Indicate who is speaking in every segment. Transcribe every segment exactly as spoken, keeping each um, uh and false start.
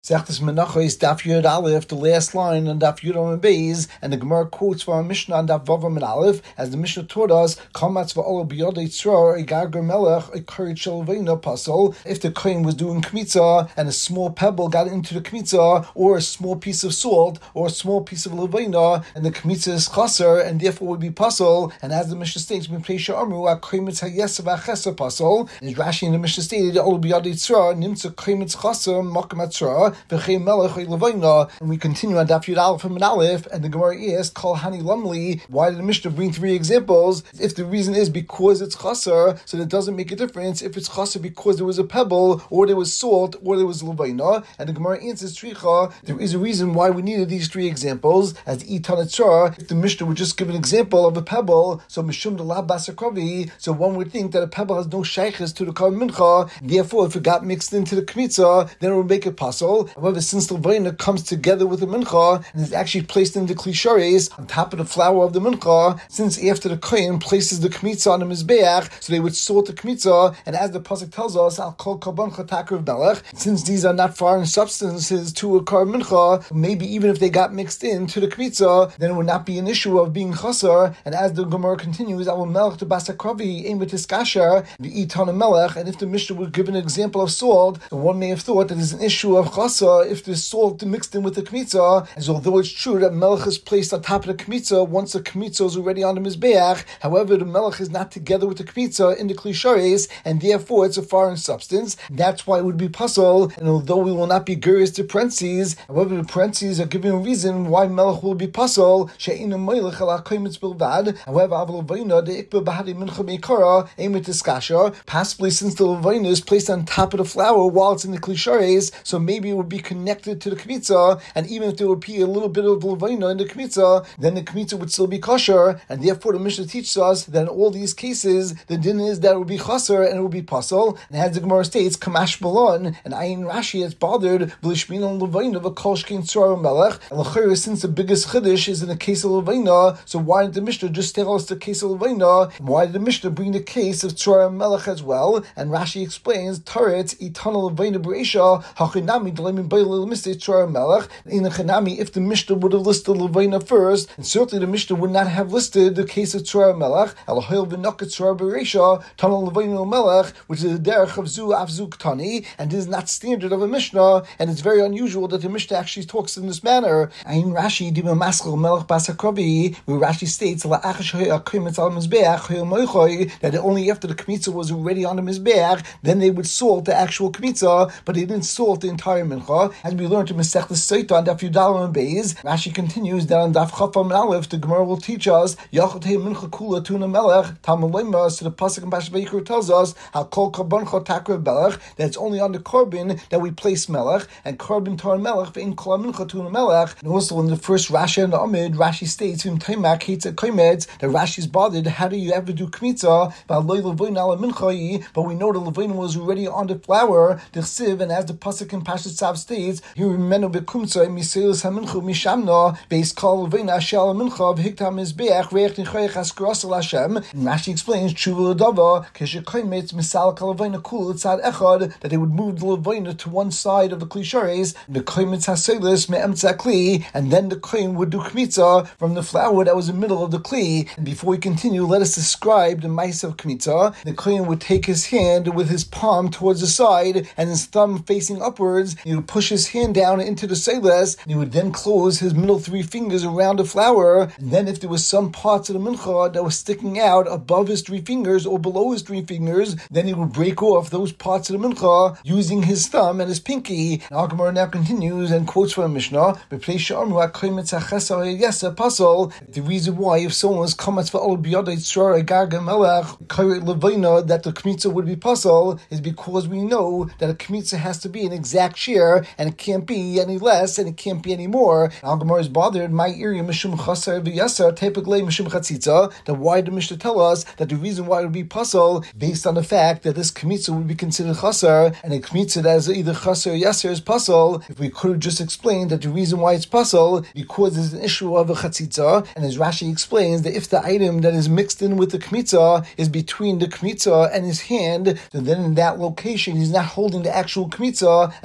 Speaker 1: Sechtes Menachos, Daf Yud Aleph, the last line on Daf Yud Amud Beis, and the Gemara quotes from our Mishnah on Daf Vav Amud Aleph, as the Mishnah taught us, Kamatz v'olo b'yodei tzror, a garger melech, a korit shalveina pasol. If the kohen was doing kmitza, and a small pebble got into the kmitza, or a small piece of salt, or a small piece of leveina, and the kmitza is chaser, and therefore would be pasol, and as the Mishnah states, Mipnei Amru, a komitz hayesav ha'cheser pasol, as Rashi in the Mishnah stated, olo b'yodei tzror, nimtza komitz chaser, makam tzror, and we continue on Daf Yud Aleph and Aleph, and the Gemara asks, Kol Hani Lamli, why did the Mishnah bring three examples? If the reason is because it's chaser, so it doesn't make a difference if it's chaser because there was a pebble, or there was salt, or there was levaina. And the Gemara answers, Tricha, there is a reason why we needed these three examples, as Itan Etzar, if the Mishnah would just give an example of a pebble, so Mishum de la Basakavi, so one would think that a pebble has no shaykhs to the Karban Mincha, therefore if it got mixed into the Kmitza, then it would make it pasol. However, since the levaina comes together with the mincha and is actually placed in the klishares on top of the flour of the mincha, since after the kohen places the kmitza on the mizbeach, so they would salt the kmitza, and as the pasuk tells us, al kol korban chatakrav melech, since these are not foreign substances to a korban mincha, maybe even if they got mixed into the kmitza, then it would not be an issue of being chaser. And as the Gemara continues, I will melech to basakravi aim with his kasher the itana melech, and if the Mishnah would give an example of salt, one may have thought that there's an issue of chaser if the salt mixed in with the kmitza, as although it's true that melech is placed on top of the kmitza once the kmitza is already on the mizbeach, however the melech is not together with the kmitza in the klishares, and therefore it's a foreign substance. That's why it would be pasol. And although we will not be gurious to parentheses, however the parentheses are giving a reason why melech will be pasol. She'ina melech ala komitz bilvad. However, avol levaina the ikba bahadi mincha meikara aimet iskasha. Possibly since the levaina is placed on top of the flour while it's in the klishares, so maybe it would be connected to the kmitza, and even if there would be a little bit of levaina in the kmitza, then the kmitza would still be kosher, and therefore the Mishnah teaches us that in all these cases, the din is that it would be chaser and it would be pasol. And as the Gemara states, kamash balon, and Ayin Rashi is bothered, b'lishmin on levaina v'kol shkein tzor melech, and l'chayr, since the biggest chiddush is in the case of levaina, so why did the Mishnah just tell us the case of levaina? Why did the Mishnah bring the case of tzor melech as well? And Rashi explains, taretz itana levaina b'reisha hachinami d'lemin b'yil l'mistei tzor melech. In the Chanami, if the Mishnah would have listed levaina first, and certainly the Mishnah would not have listed the case of tzor melech, alahil v'noket tzor b'reisha tana levaina melech, which is the derech of zu avzu ktani, and this is not standard of a Mishnah, and it's very unusual that the Mishnah actually talks in this manner. Ayin Rashi dima maskal melech basakravi, where Rashi states that only after the kmitza was already on the mizbeach, then they would salt the actual kmitza, but they didn't salt the entire mincha. As we learned to Masechtas Sotah on Daf Yud Aleph Beis, Rashi continues that on Daf Chaf Amud Aleph, the Gemara will teach us Yachot Hey Mincha Kula Tuna Melech Talmud Lema. So the pasuk in Parshas Vayikra tells us how Kol Korban Chotakrav Melech, that it's only on the korban that we place melech, and korban tar melech ve'in kol mincha tuna melech. And also in the first Rashi and the Amid, Rashi states in Taimak Hitza Koimed that Rashi is bothered. How do you ever do kmitza? But we know the levain was already on the flour, the sieve, and as the pasuk in Parshas Tzav states, he remenu bekumtza miseilus haminchu mishamna beis kol levain ashel mincha v'hiktam mizbeach reich nichoyach askeras el Hashem. And Rashi explains tshuva l'dava keshe koimet misal kol levain kul tzad echad, that they would move the levain to one side of the klishares, the koimet haseilus me'emtza kli, and then the kohen would do kmitza from the flour that was in the middle of the kli. And before we continue, let us describe the mice of kmitza. The kohen would take his hand with his palm towards the side and his thumb facing upwards. He would push his hand down into the seles, and he would then close his middle three fingers around the flour. And then if there was some parts of the mincha that was sticking out above his three fingers or below his three fingers, then he would break off those parts of the mincha using his thumb and his pinky. And our Gemara now continues and quotes from a Mishnah, the reason why if someone was kamatz v'ol b'yodei tzor garga melech levaina that the kmitza would be pasol is because we know that a kmitza has to be an exact share, and it can't be any less and it can't be any more. Al Gemara is bothered, my area mishum chaser v'yasar tepiglei mishum chatzitza, that why the Mishnah tell us that the reason why it would be pasol based on the fact that this kmitza would be considered chaser, and a kmitza that is either chaser or yasser is pasol. If we could have just explained that the reason why it's pasol because there's an issue of a chatzitza, and as Rashi explains that if the item that is mixed in with the kmitza is between the kmitza and his hand, so then in that location he's not holding the actual kmitza, and the chatzitza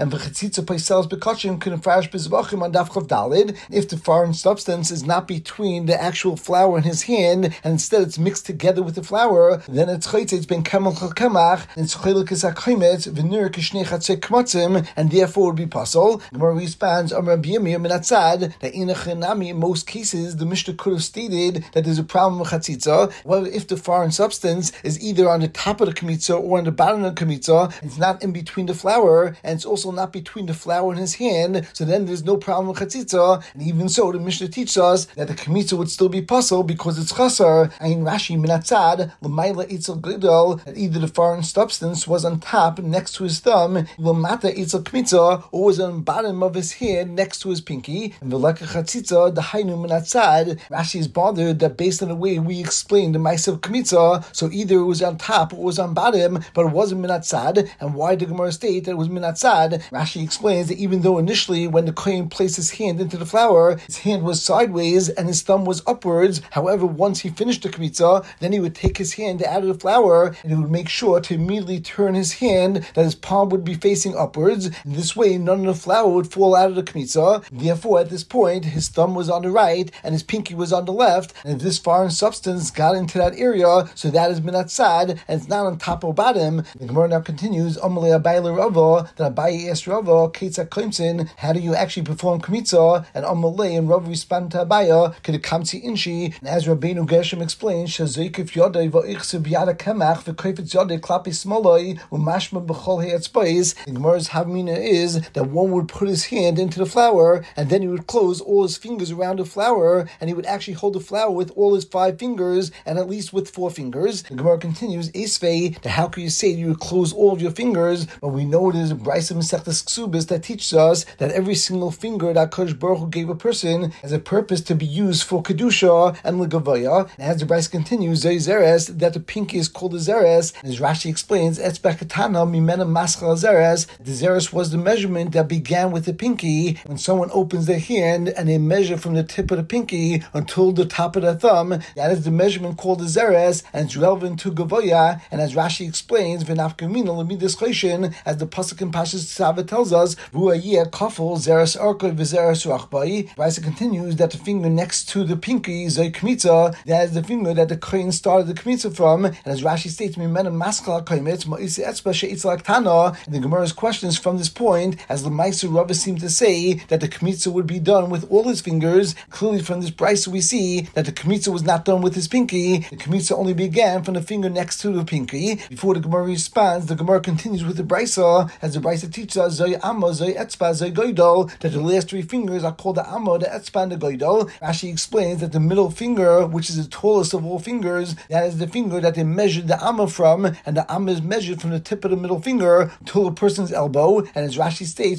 Speaker 1: chatzitza paisels bekachim kinefresh bezvachim on daf chav dalid. If the foreign substance is not between the actual flour in his hand, and instead it's mixed together with the flour, then it's chaytz, it's been kamel chalkamach, and it's chaylik akhimet v'nur kishnei chatzei kmatzim, and therefore would be puzzle. Gemara responds, Amar b'yamir minatzad, that in a chenami, in most cases, the Mishnah could have stated that there's a problem with chatzitza. Well, if the foreign substance is either on the top of the kmitza or on the bottom of the kmitza, it's not in between the flour, and it's also not between the flour in his hand, so then there's no problem with chatzitza. And even so, the Mishnah teaches us that the kmitza would still be puzzle because it's chasar. Ayin Rashi minatzad l'mayla itzel gidol, that either the foreign substance was on top next to his thumb, l'mata itzel kmitza, or was on the bottom of his hand next to his pinky. And v'leka chatzitza the hainu minatzad. Rashi is bothered that based on the way we explained the ma'aseh of kmitza, so either it was on top or it was on bottom, but it wasn't minatzad. And why did the Gemara state that it was minatzad? Rashi explains that even though initially when the kohen placed his hand into the flour, his hand was sideways and his thumb was upwards. However, once he finished the kmitza, then he would take his hand out of the flour and he would make sure to immediately turn his hand that his palm would be facing upwards. In this way, none of the flour would fall out of the kmitza. Therefore, at this point, his thumb was on the right and his pinky was on the left. And if this foreign substance got into that area, so that is minatzad, and it's not on top or bottom. The Gemara now continues, Amalei Abaye l'Rava, that Abaye asked Rava, Keitza Klimtzin, how do you actually perform kmitza? And Amalei and Rava responded to Abaye, Kedekamtzi Inshi, and as Rabbeinu Gershom explains, Shazoikif Yodai v'Ichsub Yada Kemach v'Koifetz Yodai Klapi Smoloi u'Mashma b'Chol He'etzbais. The Gemara's Havmina is that one would put his hand into the flour, and then he would close all his fingers around the flour, and he would actually hold the flour with all his five fingers, and at least with four fingers. The Gemara continues, Esvei, that how can you say you would close all of your fingers? But we know it is a Brisa Masechtas Ksubis that teaches us that every single finger that Kodesh Baruch Hu gave a person has a purpose to be used for Kedusha and Legavaya. And as the Brisa continues, Zay Zeres, that the pinky is called a Zeres. And as Rashi explains, Etzba Katana Mimena Maschal Zeres, the Zeres was the measurement that began with the pinky. When someone opens their hand and they measure from the tip of the pinky until the top of the thumb, that is the measurement called the Zeres, and it's relevant to Gavoya. And as Rashi explains, V'nafkamina l'midas choshen, as the pasuk in Pashas Tzava tells us, V'uayeh kafel Zeres arkoi v'Zeres ruachbai. Rashi continues that the finger next to the pinky, Zay Kmitza, that is the finger that the kohen started the Kmitza from. And as Rashi states, Mimena maskal koimet ma'isi etzba she'itzal aktana. And the Gemara's questions from this point, as the Ma'aser Rava seemed to say that the Kmitza would be done with all his fingers. Clearly from this brisa we see that the Kmitza was not done with his pinky. The Kmitza only began from the finger next to the pinky. Before the Gemara responds, the Gemara continues with the brisa, as the brisa teaches us, Zay Amma, Zay Etzba, Zay Goydol, that the last three fingers are called the Amma, the Etzba, and the Goydol. Rashi explains that the middle finger, which is the tallest of all fingers, that is the finger that they measured the Amma from, and the Amma is measured from the tip of the middle finger to a person's elbow. And as Rashi states,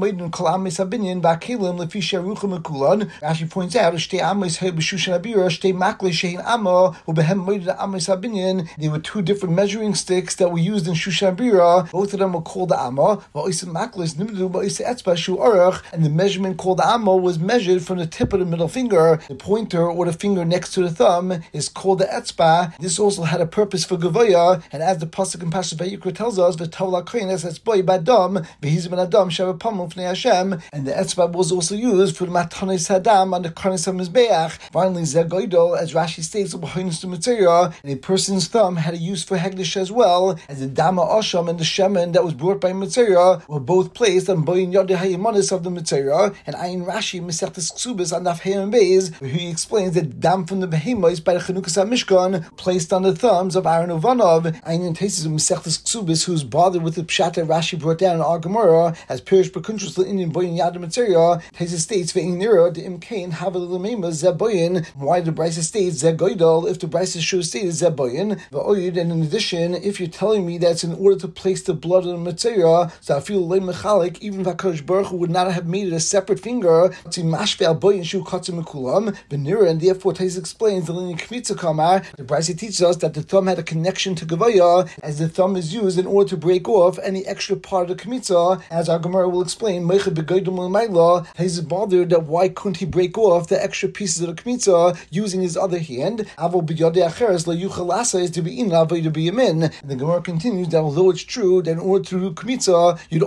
Speaker 1: Rashi points out, there were two different measuring sticks that were used in Shushan Bira. Both of them were called the Amma, and the measurement called the Amma was measured from the tip of the middle finger. The pointer, or the finger next to the thumb, is called the Etzba. This also had a purpose for Gavoya, and as the pasuk in Pashas Vayikra tells us, the Tavla Koines Etzboi Badam, V'hizim Adam Shavapam Ufnei Hashem, and the Etzba was also used for the Matanis Hadam on the Karnis HaMizbeach. Finally, Zegoidol, as Rashi states, and a person's thumb had a use for Hegdish as well, as the Dama Osham and the Shemen that was brought by Mitzera were both placed on Boyin Yodeh HaYimanis of the Mitzera. And Ayin Rashi Masechtas Ksubis on Daf Heyam Beis, where he explains that Dam from the Behemoths by the Chanukas HaMishkan placed on the thumbs of Aaron Uvanov. Ayin Tesis of Masechtas Ksubis, who's bothered with the Pshat that Rashi brought down in our Gemara, as Pirish Bekuntros L'Inyan Boyin Yad Mitzera. Tesis states Ve'in Nira the Imkain Havel L'Meima Zeboyin. Why the Brisa states Zegoidol if the Brisa should state Zeboyin? V'oyid, and in addition, if you're telling me that it's in order to place the blood on the Mitzera, so I feel Leim Mechalik, even if HaKadosh Baruch Hu would not have made it a separate finger, to Mashve Al Boyin Shu Katzim Mekulam, Benira, and therefore Tesis explains the linear Kmitza Kamar. The Brisa teaches us that the thumb had a connection to Gavoya, as the thumb is used in order to break off any extra part of the Kmitza, as our Gemara will explain. Tesis is bothered that why couldn't he break off the extra pieces of the Kmitza using his other hand? Avo b'yodei acheres la yuchal lasa is to be in avodah b'yamin. And the Gemara continues that although it's true that in order to do Kmitza, you'd only use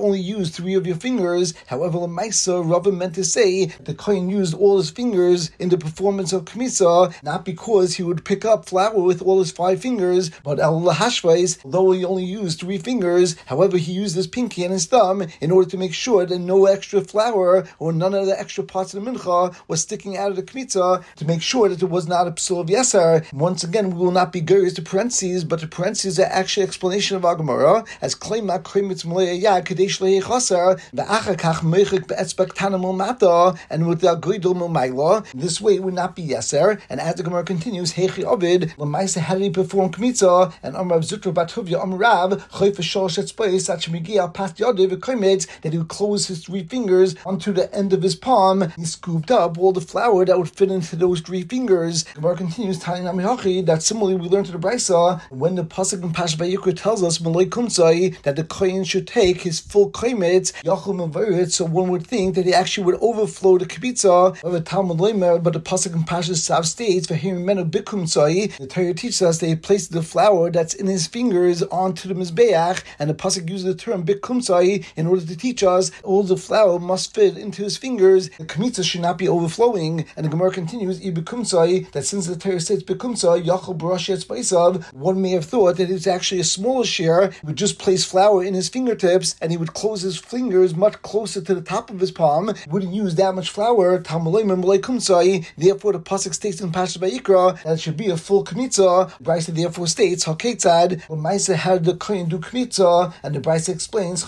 Speaker 1: use three of your fingers. However, Lamaisa, Rava meant to say the Kohen used all his fingers in the performance of Kmitza, not because he would pick up flour with all his five fingers, but al lahashvais, though he only used three fingers, however, he used his pinky and his thumb in order to make sure that no extra flour or none of the extra parts of the mincha was sticking out of the Kmitza, to make sure that it was not a psul of yeser. Once again, we will not be gurious to parentheses, but the parentheses are actually explanation of our Gemara, as claim not krimitz malaya yad kadesh lehechaser ve'achakach meichik be'etzbek tanamul mata, and with the goydol milmayla. This way it would not be yeser. And as the Gemara continues, heichi ovid lemaisa, how did he perform Kmitza? And Amrav Zutra Batuvia Amrav chayf shalosh etzbais achmigia past yadav v'koimetz, that he would close his three fingers onto the end of his palm. He scooped up all the flour that would fit into those three fingers. The Gemara continues telling Amihachi that similarly we learned to the Brisa when the pasuk in Pash Vayikra tells us Malay Kumsai that the kohen should take his full koimetz yachol mevarit. So one would think that he actually would overflow the kibitza of a Talmud Leimer, but the pasuk in Pash Sav states for him menu bikumsai. The Torah teaches us that he placed the flour that's in his fingers onto the mizbeach, and the pasuk uses the term bikumsai in order to teach us all the flour must fit into his fingers. The kibitza should not be overflowing. And the Gemara continues ibikumsai, that since the Torah states bikumsai yachol barashet spaisav, one may have thought that it's actually a smaller share. He would just place flour in his fingertips and he would close his fingers much closer to the top of his palm. He wouldn't use that much flour. Therefore, the pasuk states in Parashat Vayikra that it should be a full kmitza. Brisa therefore states haketzad when Maisa had the kohen do kmitza, and the Brisa explains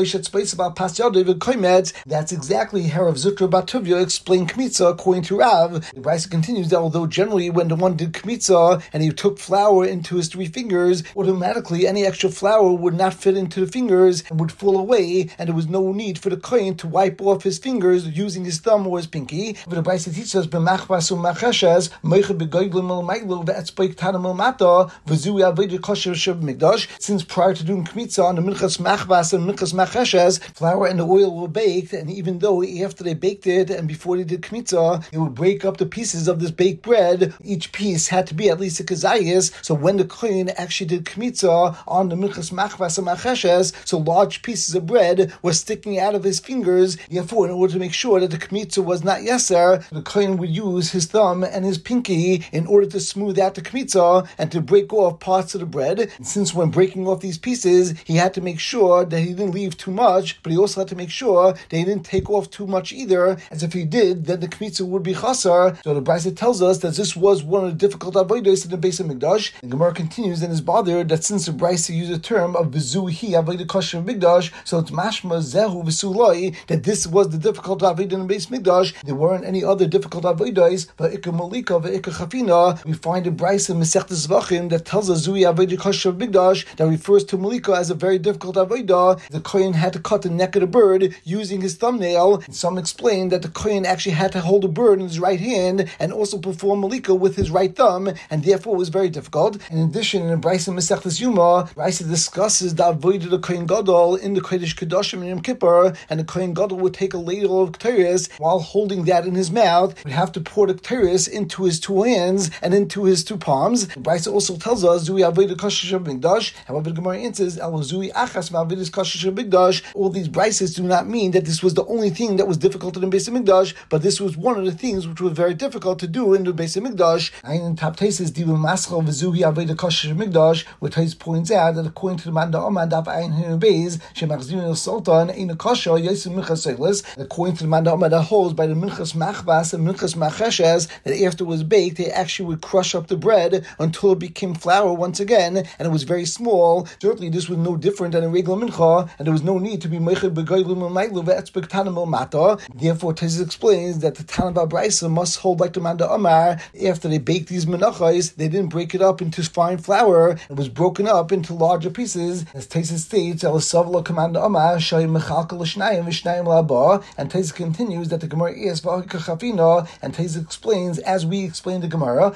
Speaker 1: that's exactly how Rav Zutra Batuvia explained kmitza according to Rav. The Brisa continues that although generally when the one did kmitza and he took flour into his three fingers, automatically any extra flour would not fit into the fingers and would fall away, and there was no need for the kohen to wipe off his fingers using his thumb or his pinky. But the Brisa teaches us b'machbas u'macheshes meicha b'goydlim u'maylu ve'etzpeik tanam u'mata v'zui avedi kosher sheb mikdash. Since prior to doing kmitza on the minchas machbas and minchas macheshes, flour and the oil were baked, and even though after they baked it and before they did kmitza, they would break up the pieces of this baked bread. Each piece had to be at least a kazayis. So when the kohen actually did kmitza on the minchas machbas and macheshes, so large pieces of bread were sticking out of his fingers. Therefore, in order to make sure that the kmitza was not yeser, the kohen would use his thumb and his pinky in order to smooth out the kmitza and to break off parts of the bread. And since when breaking off these pieces, he had to make sure that he didn't leave too much, but he also had to make sure that he didn't take off too much either, as if he did, then the kmitza would be chasar. So the Brisa tells us that this was one of the difficult avodos in the Beis Hamikdash. And Gemara continues and is bothered that since the Brisa used the term of v'zuhi avodah kosher Mikdash, so it's mashma zehu v'suloi, that this was the difficult avodah in the Beis Mikdash. There weren't any other difficult avodos. V'ikar malika v'ikar chafina. We find a Brisa in Masechtas Zvachim that tells us zui avodah kosher Mikdash, that refers to malika as a very difficult avodah. The kohen had to cut the neck of the bird using his thumbnail. And some explain that the kohen actually had to hold the bird in his right hand and also perform malika with his right thumb, and therefore it was very difficult. And in addition, in the Brisa Masechtas Yuma, Brisa discusses the avodah of the kohen gadol in the Kodesh Kedoshim in Yom Kippur, and the kohen gadol would take a ladle of kteris while holding that in his mouth. Would have to pour the kteris into his two hands and into his two palms. The Brisa also tells us zui avodah kosher Mikdash. However, the Gemara answers al zui achas ma'avodas kosher Mikdash. All these Brisas do not mean that this was the only thing that was difficult in the Beis Hamikdash, but this was one of the things which was very difficult to do in the Beis Hamikdash. And in top Taisis diva maschal v'zui avodah kosher Mikdash, where Tais points out that according to the Manda Omad daf ayin hin beis shemachzirin sultan in a kosher yosem minchas seilis. According to the Manda Omad that holds by the minchas machbas and minchas macheshes, that after it was baked, they actually would crush up the bread until it became flour once again, and it was very small. Certainly, this was no different than a regular mincha, and there was no need to be meichad begoylim u'maylu ve'etzbek tanam u'mata. Therefore, Taisus explains that the Tana B'Brisa must hold like the Manda Omar. After they baked these menachos, they didn't break it up into fine flour. It was broken up into larger pieces. As Taisus states, El Savla Commander Omar Shay Mechalka L'Shnayim V'Shnayim La'Ba. And Taisus continues that the Gemara is V'Hika Chafina, and Taisus explains, as we explained the Gemara,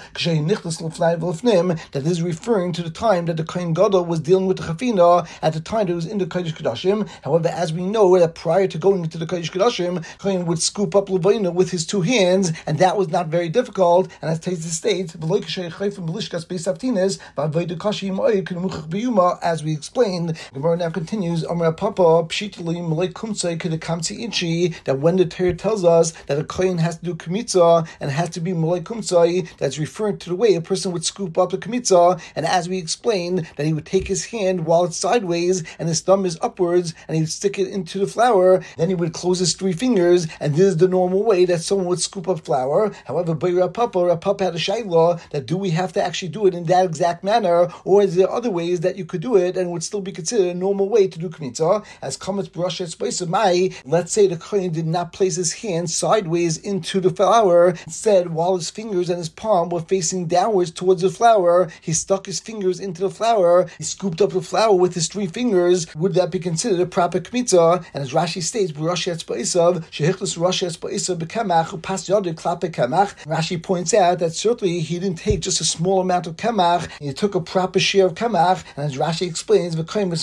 Speaker 1: that is referring to the time that the Kohen Gadol was dealing with the Chafina at the time that it was in the Kodesh Kodashim. However, as we know that prior to going into the Kodesh Kodashim, Kohen would scoop up Levina with his two hands, and that was not very difficult. And as Taisus states, as we explained, Gemara now continues, Amar Papa, Papa, Pshitali, Malay Kumtsai, Kedekamtsi Inchi, that when the Torah tells us that a Kohen has to do Kmitza and has to be Malay Kumtsai, that's referring to the way a person would scoop up the Kmitza, and as we explained, that he would take his hand while it's sideways and his thumb is upwards, and he would stick it into the flour, then he would close his three fingers, and this is the normal way that someone would scoop up flour. However, by Rav Papa, Rav Papa had a shayla that do we have to actually do it in that exact manner, or is there other ways that you could do it and would still be considered a normal way to do Kmitza? As Kametz Barashet Space of Mai, let's say the Kohen did not place his hand sideways into the flour. Instead, while his fingers and his palm were facing downwards towards the flour, he stuck his fingers into the flour, he scooped up the flour with his three fingers. Would that be considered a proper Kmitza? And as Rashi states, Barashet Spa'isav, Shehichlis Barashet Spa'isav Bekemach, Upas Yodid Klape Kemach. Rashi points out that certainly he didn't take just a small amount of Kemach, he took a proper share of Kemach, and as Rashi explains,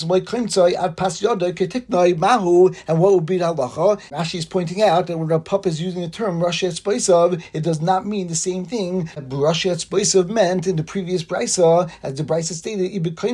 Speaker 1: Mahu, and what would be the halacha? Rashi is pointing out that when Rav Papa is using the term Rashi Etzbaisav, it does not mean the same thing that Rashi Etzbaisav meant in the previous brisa, as the brisa stated,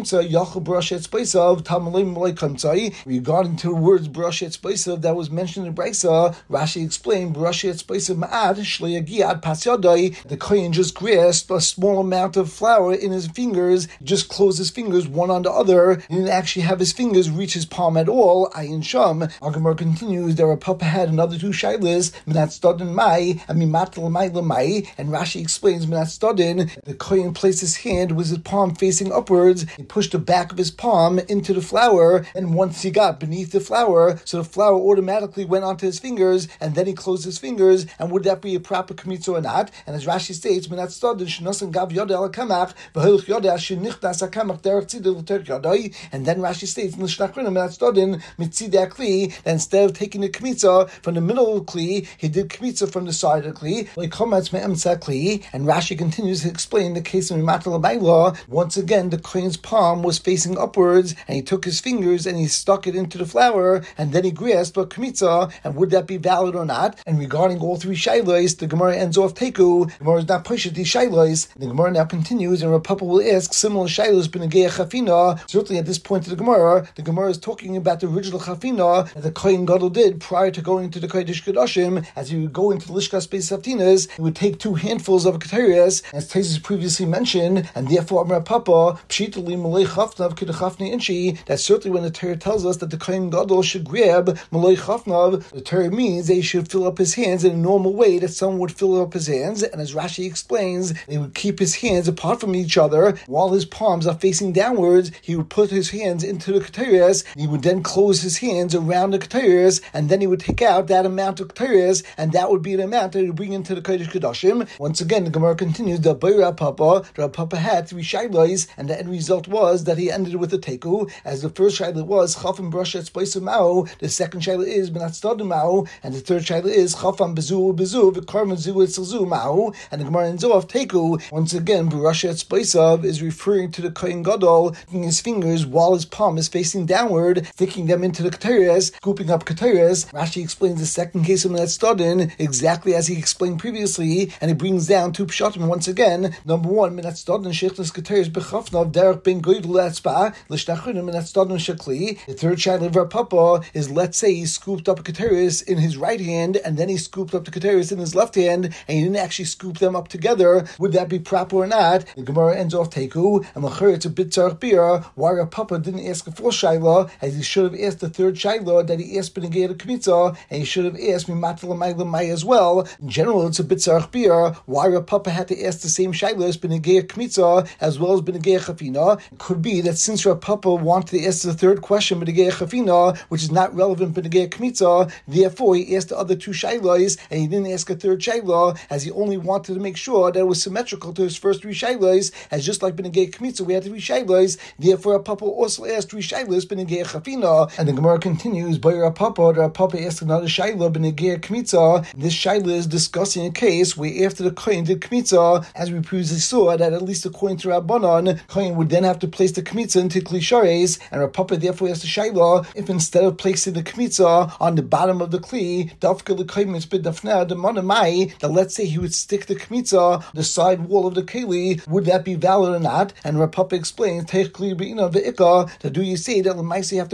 Speaker 1: regarding to the words Rashi Etzbaisav that was mentioned in the brisa. Rashi explained Rashi Etzbaisav ma'ad shleyagiad pasyadai. The kohen just grasped a small amount of flour in his fingers, just closed his fingers one on the other. He didn't actually have his fingers reach his palm at all. Ayin Sham. Our Gemara continues that Rav Papa had another two shaylas, Minat Stadin Mai and Mimatal Mai Lamai, and Rashi explains Minat Stadin. The kohen placed his hand with his palm facing upwards. He pushed the back of his palm into the flour, and once he got beneath the flour, so the flour automatically went onto his fingers, and then he closed his fingers. And would that be a proper Kmitza or not? And as Rashi states, Minat Stadin Shnosan Gav Yoda Al Kamach, V'Hilch Yoda Shenichtas HaKamach Derech Tzidel L'Terech Yodai. And then Rashi states in the Shnachrina Minat Stadin Mitzidei Kli, that instead of taking the Kmitza from the middle of the Kli, he did Kmitza from the side of the Kli, like Chometz Me'emtza Kli. And Rashi continues to explain the case of Mimatal Abayla. Once again, the kohen's palm was facing upwards, and he took his fingers and he stuck it into the flour, and then he grasped a Kmitza, and would that be valid or not? And regarding all three shaylos, the Gemara ends off Teku. The Gemara is not pushed these shaylos. The Gemara now continues, and Rav Papa will ask similar shaylos b'negei chafina. Certainly at this point of the Gemara, the Gemara is talking about the original chafina that the Kohen Gadol did prior to going into the Kodesh Kodashim. As he would go into the Lishkas Beis Haftinas, he would take two handfuls of keteris, as Taisus previously mentioned, and therefore Rav Papa pshitali malei chafnav kedechafni inchi. That certainly when the Torah tells us that the Kohen Gadol should grab malei chafnav, the Torah means they should fill up his hands in a normal way that someone would fill up his hands. And as Rashi explains, they would keep his hands apart from each other while his palms are facing downwards. He would put his hands into the keteris, he would then close his hands around the keteris, and then he would take out that amount of keteris, and that would be an amount that he would bring into the Kodesh Kodashim. Once again, the Gemara continues that by Rav Papa, Rav Papa had three shaylos, and the end result was that he ended with a teku. As the first shayla was chafam brashet space mao, the second shayla is benat stadim mao, and the third shayla is chafam bezu bezu v'karman zu etzelzu mao. And the Gemara ends off teku. Once again, brashet space is referring to the Kohen Gadol taking his fingers while his palm is facing downward, sticking them into the keteris, scooping up keteris. Rashi explains the second case of Minat Stadin exactly as he explained previously, and he brings down two pshatim once again. Number one, Minat Stadin shechtas keteris bechafnav derech ben goydel etzba l'shnachrin Minat Stadin shekli. The third shayla of Rav Papa is, let's say he scooped up a keteris in his right hand, and then he scooped up the keteris in his left hand, and he didn't actually scoop them up together. Would that be proper or not? The Gemara ends off teku, and l'chur it's a bit tzarich bira. Why Rav Papa didn't ask a fourth shayla, as he should have asked the third shayla that he asked b'negei kmitza, and he should have asked mimatal mai as well. In general, it's a bit tzarich bira. Why Rav Papa had to ask the same shaylas b'negei kmitza as well as b'negei chafina? It could be that since Rav Papa wanted to ask the third question b'negei chafina, which is not relevant b'negei kmitza, therefore he asked the other two shaylas, and he didn't ask a third shayla, as he only wanted to make sure that it was symmetrical to his first three shaylas, as just like b'negei kmitza we had three shaylas, therefore Rav Papa also asked three shaylas b'negei chafina. And the Gemara continues, by Rav Papa, Rav Papa asked another shayla b'negei kmitza. This shayla is discussing a case where after the kohen did kmitza, as we previously saw, that at least according to Rabbanan, kohen would then have to place the kmitza into kli shares, and Rav Papa therefore asked the shayla, if instead of placing the kmitza on the bottom of the kli, dafka l'kohen mitzbid dafna demana mai, that let's say he would stick the kmitza the side wall of the keli, would that be valid or not? And Rav Papa explains, teich kli be'ina ve'ika, that do you say that l'maisi have to place the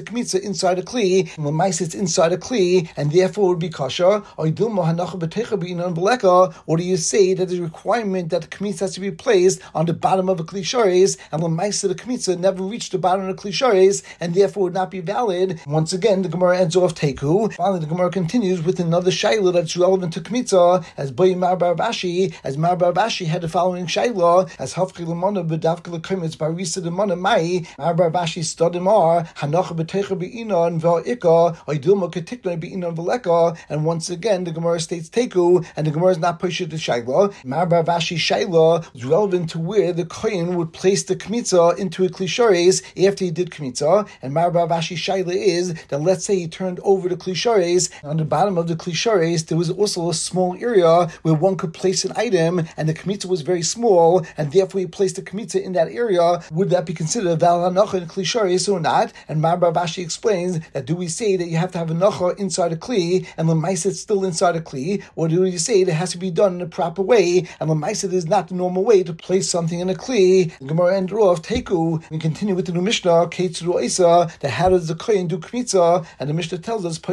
Speaker 1: kmitza inside a kli, and l'maisa it's inside a kli, and therefore it would be kosher. Or dilma hanacha b'teicha b'inan b'leka. Or do you say that the requirement that the kmitza has to be placed on the bottom of a kli shares, and l'maisa the kmitza never reached the bottom of the kli shares, and therefore would not be valid? Once again, the Gemara ends off teku. Finally, the Gemara continues with another shayla that's relevant to kmitza, as Bay Mar Bar Bashi, as Mar Bar Bashi had the following shayla, as Hafki Lamana b'davka l'komitz barisa demana mai. Mar Bar Bashi studied Mar hanacha b'teicha b'inan v'ika oidilma ketikna b'inan v'leka. And once again, the Gemara states teku, and the Gemara is not pushed to shayla. Mar Bar Bashi shayla was relevant to where the kohen would place the kmitza into a kli shares after he did kmitza, and Mar Bar Bashi shayla is that let's say he turned over the kli shares, and on the bottom of the kli shares there was also a small area where one could place an item, and the kmitza was very small, and therefore he placed the kmitza in that area. Would that be considered a val hanacha in kli shares or not? And Mar Bar Bashi explains that do we say that you have to have a nacha inside a kli, and the ma'aseh is still inside a kli, or do we say that it has to be done in a proper way, and the ma'aseh is not the normal way to place something in a kli? The Gemara ended off teku. We continue with the new Mishnah, Ketzru Isa, that how does the kohen do kmitza? And the Mishnah tells us,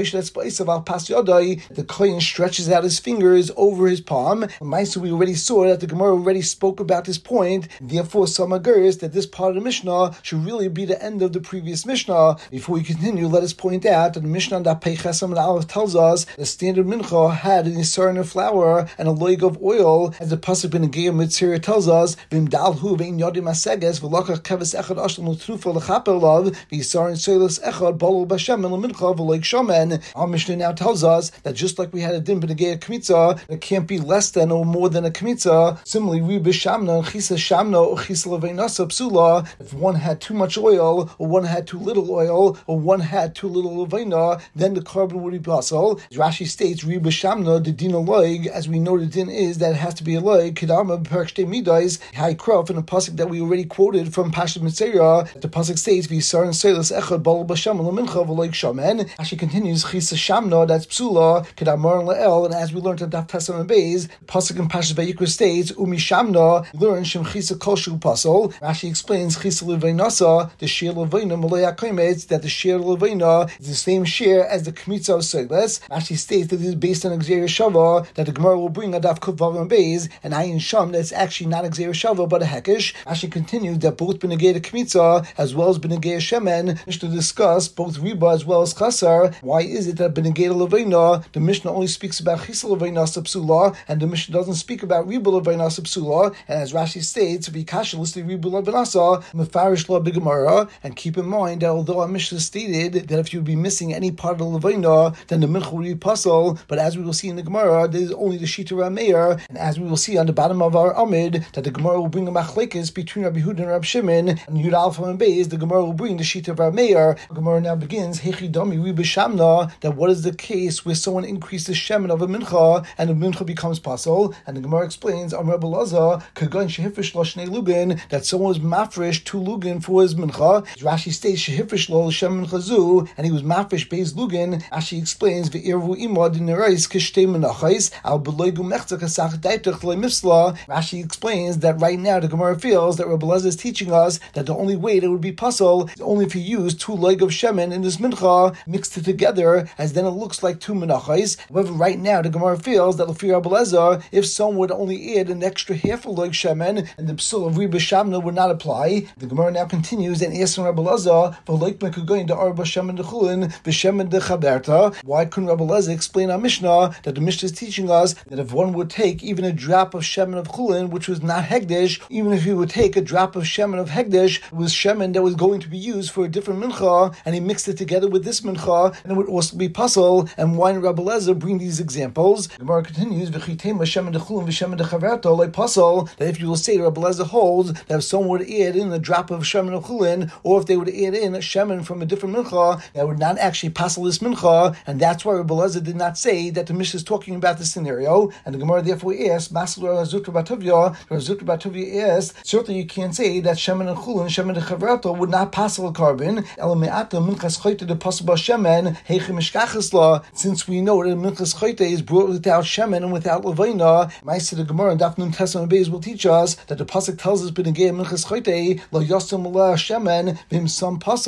Speaker 1: the kohen stretches out his fingers over his palm. Ma'aseh, we already saw that the Gemara already spoke about this point. Therefore, some agrees that this part of the Mishnah should really be the end of the previous Mishnah. Before we continue, let us point out that the Mishnah that Peichesam and Aleph tells us the standard mincha had an isar and a flour and a loig of oil, as the pasuk in the Geir Mitzvah tells us, V'imdalhu ve'in yodim aseges v'lokach keves echad ashlam l'trufa l'chapel lav v'isar and soilos echad bolol b'shem and l'mincha v'loig shomen. Our Mishnah now tells us that just like we had a din b'negei kmitza, it can't be less than or more than a kmitza. Similarly, we b'shamna and chisa shamna or chisa leveinasa psula. If one had too much oil, or one had too little oil, or one had too little leveina, then the carbon would be possible. Rashi states, "Riba shamna the din loig." As we know, the din is that it has to be a loig. Kedama b'perkshte midais high kraf in a pasuk that we already quoted from Pashat Mitzvah. The pasuk states, "V'yisar and seilas echad bal b'shem l'mincha v'loig shamen." Rashi continues, "Chisa shamna that's psula kedamar le'el." And as we learned at Daf Tesam and Beis, pasuk in Pashat Vayikra states, "Umi shamna." Learn shem chisa koshu pasol. Rashi explains chisa leveinasa the shir leveina malay hakometz, that the shir leveina is the same share as the kmitza of seilas. Rashi states that this is based on Gzeira Shava that the Gemara will bring a Daf Kuf Vav and Beis, and Ayin Sham that's actually not a Gzeira Shava but a Hekesh. Rashi continues that both B'negei Kmitza as well as B'negei Shemen Mishnah discuss both Riba as well as Chasar. Why is it that B'negei Leveina the Mishnah only speaks about Chisa Leveina Sapsula and the Mishnah doesn't speak about Riba Leveina Sapsula? And as Rashi states, V'kasha listed Riba Levenasa Mefarish La B'Gemara. And keep in mind that although our Mishnah stated that if you would be missing any part of the Leveina, then the Mincha would be puzzle. But as we will see in the Gemara, there is only the Shita Rameir, and as we will see on the bottom of our Amid, that the Gemara will bring a machlekes between Rabbi Yehuda and Rabbi Shimon, and Yud Alpha and Beis, the Gemara will bring the Shita of Rameir. The Gemara now begins, Hechi Dami Riba Shamna, that what is the case where someone increases Shemin of a Mincha, and the Mincha becomes puzzle, and the Gemara explains, Am Rebbe Laza, Kagan Shehifish Lo Shnei Lugin, that someone was mafresh two Lugin for his Mincha. Rashi states, Shehifish Lo Shem Minchazu, and he was mafresh Beis Lugin, as she explains, Ve'irvu Imad in Nerais Kishtei Menachais, Al Beloigu Mechza Kasach Daitach Le Mifsla. Rashi explains that right now the Gemara feels that Rebbe Lezer is teaching us that the only way that would be puzzle is only if you use two leg of shemen in this mincha, mixed it together, as then it looks like two menachais. However, right now the Gemara feels that Lefi Rebbe Lezer, if someone would only add an extra half a leg shemen, and the psul of Riba Shamna would not apply. The Gemara now continues and asks Rebbe Lezer, "V'loik mekugoyin the arba shemen dechulin v'shemen dechaberta." Why couldn't Rebbe Lezer explain our Mishnah that the Mishnah is teaching us that if one would take even a drop of shemen of chulin, which was not hegdish, even if he would take a drop of shemen of hegdish, it was shemen that was going to be used for a different mincha, and he mixed it together with this mincha, and it would also be puzzle. And why did Rebbe Lezer bring these examples? The Gemara continues, "V'chitema shemen dechulin v'shemen dechaverta like puzzle." That if you will say Rebbe Lezer holds that if someone would add in a drop of shemen of chulin, or if they would add in a shemen from a different mincha, that would not actually puzzle this mincha, and that's why Rebbe Lezer did not say that the Mishnah is talking about this scenario. And the Gemara therefore asks, Masler Zutra Batuvia, Zutra Batuvia asks, certainly you can't say that shemen and chulin, shemen and chaverta would not puzzle a carbon. Elameata minchas choyte the possible shemen heichim mishkachasla. Since we know that minchas choyte is brought without shemen and without levaina, Ma'aseh the Gemara and Daf Nun Tesam and Beis will teach us that the pasuk tells us b'negei minchas choyte lo yosem la shemen v'im some puzzle,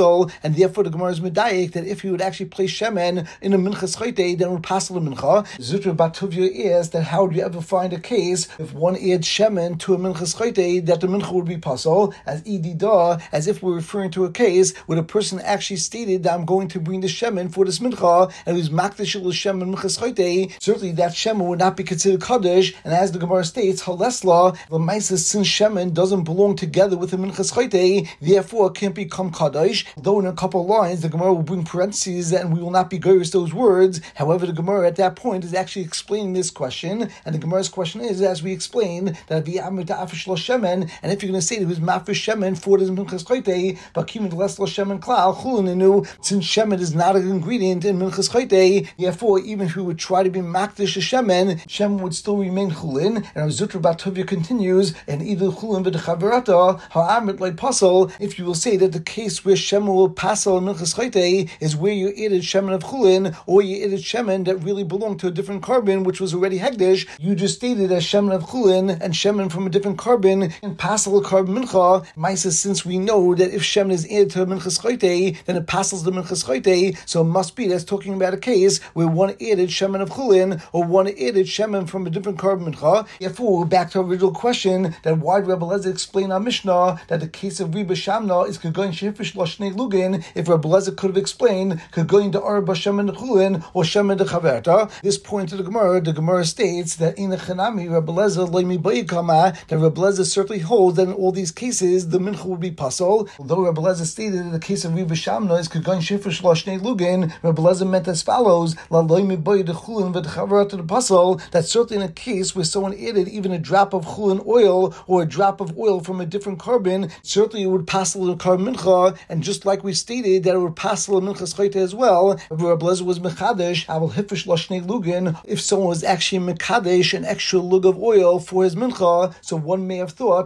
Speaker 1: and therefore the Gemara is medayik that if you would actually place shemen in a minchas chayte, then it would pass the mincha. Zutra Batuvia is that how would you ever find a case if one adds shemen to a minchas chayte that the mincha would be pasal, as idida, as if we're referring to a case where the person actually stated that I'm going to bring the shemen for this mincha, and it was makdashil shemen minchas chayte. Certainly that shemen would not be considered kaddish, and as the Gemara states, halesla, the maisa, since shemen doesn't belong together with the minchas chayte, therefore it can't become kaddish. Though in a couple of lines the Gemara will bring parentheses and we will not be goyers those words. However, the Gemara at that point is actually explaining this question, and the Gemara's question is, as we explained, that the amrit afish lo shemen, and if you're going to say that it was mafish shemen for this minchas chayte, but kimin less lo shemen klal chulin, since shemen is not an ingredient in minchas chayte, therefore even if we would try to be makdish shemen, shemen would still remain chulin. And Zutra Batuvia continues, and either chulin v'dechaverata ha'amrit like pasal. If you will say that the case where shemen will pasal in minchas chayte is where you added shemen of chulin, or you added shemen that really belonged to a different carbon which was already hegdish, you just stated as shemen of chulin and shemen from a different carbon and pasal a carbon mincha. Maisa, since we know that if shemen is added to a minchas chayte, then it passes the minchas chayte, so it must be that's talking about a case where one added shemen of chulin or one added shemen from a different carbon mincha. Therefore, back to our original question, that why did Rebbe Lezer explain our Mishnah that the case of Riba Shamna is Kagoyin Shefish Lo Shnei Lugin, if Rebbe Lezer could have explained Kagoyin de Arba Shemen de Chulin or Shemen de Chaverta. This point to the Gemara, the Gemara states that in the Chanami, Rebbe Lezer Leimi Bayikama, that Rebbe Lezer certainly holds that in all these cases the mincha would be pasal. Although Rebbe Lezer stated in the case of Riba Shamna is Kagoyin Shefish Lo Shnei Lugin, Rebbe Lezer meant as follows: La Leimi Bay de Chulin v'de Chaverta de pasal. That certainly in a case where someone added even a drop of chulin oil or a drop of oil from a different carbon, certainly it would pass the carbon mincha, and just like we stated that it would pass the minchas chayte as well. If Rebbe Lezer was mekadesh, I will hifish loshnei lugin, if someone was actually mekadesh an extra lug of oil for his mincha, so one may have thought,